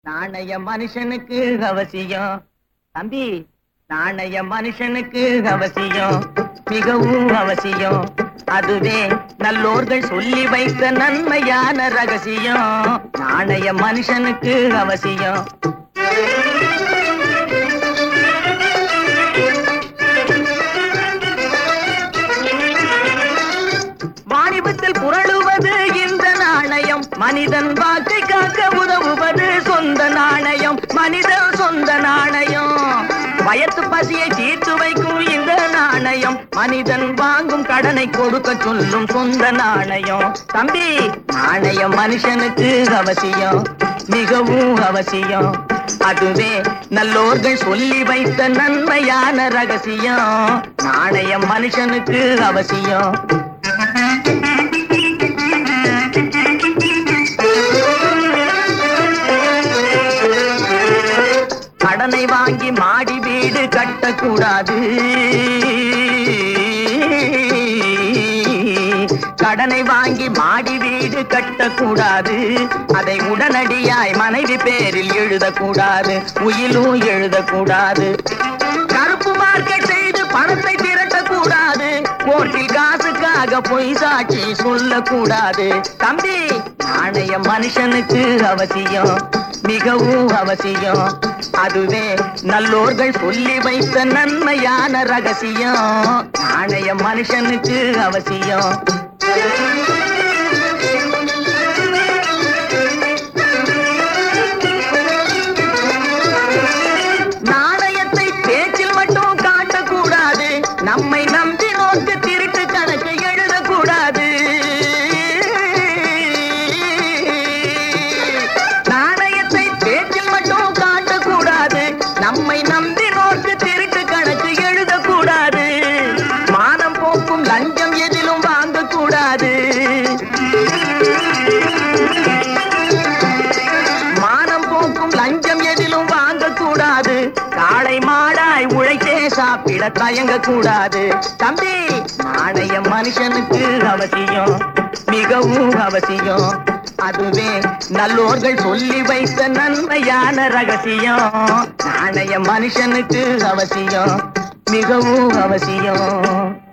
நாணய மனுஷனுக்கு அவசியம் தம்பி, நாணய மனுஷனுக்கு அவசியம், மிகவும் அவசியம். அதுவே நல்லோர்கள் சொல்லி வைத்த நன்மையான ரகசியம். நாணய மனுஷனுக்கு அவசியம். வாணிபத்தில் புரளுவது இந்த நாணயம், மனிதன் வாழ்க்கை காக்க உதவுவது சொந்த நாணயம், மனிதன் சொந்த நாணயம். வயத்து பசியை தீர்த்து வைக்கும் இந்த நாணயம், மனிதன் வாங்கும் கடனை கொடுக்க சொல்லும் சொந்த நாணயம். தம்பி, நாணயம் மனுஷனுக்கு அவசியம், மிகவும் அவசியம். அதுவே நல்லோர்கள் சொல்லி வைத்த நன்மையான ரகசியம். நாணயம் மனுஷனுக்கு அவசியம். கடனை வாங்கி மாடி வீடு கட்டக்கூடாது, கடனை வாங்கி மாடி வீடு கட்டக்கூடாது. அதை உடனடியாய் மனைவி பேரில் எழுதக்கூடாது, உயிலும் எழுதக்கூடாது. கருப்பு மார்க்கெட் செய்து பணத்தை திரட்டக்கூடாது, கோர்ட்டில் காசுக்காக பொய் சாட்சி சொல்லக்கூடாது. தம்பி, நாணயம் மனுஷனுக்கு அவசியம், மிகவும் அவசியம். அதுவே நல்லோர்கள் சொல்லி வைத்த நன்மையான ரகசியம். நாணயம் மனுஷனுக்கு அவசியம். நாணயத்தை பேச்சில் மட்டும் காட்டக்கூடாது, நம்மை நம்பி நோக்கு திருட்டு கணக்கு எழுதக்கூடாது. நாணயத்தை பேச்சில் மட்டும் காட்டக்கூடாது, நம்மை நம்பி நோக்கு திருட்டு கணக்கு எழுதக்கூடாது. மானம் போக்கும் லஞ்சம் எதிலும் வாங்கக்கூடாது, மானம் போக்கும் லஞ்சம் எதிலும் வாங்கக்கூடாது. காளை மாடாய் உழைத்தே சாப்பிட தயங்கக்கூடாது. தம்பி, நாணயம் மனுஷனுக்கு அவசியம், மிகவும் அவசியம். அதுவே நல்லோர்கள் சொல்லி வைத்த நன்மையான ரகசியம். நாணயம் மனுஷனுக்கு அவசியம், மிகவும் அவசியம்.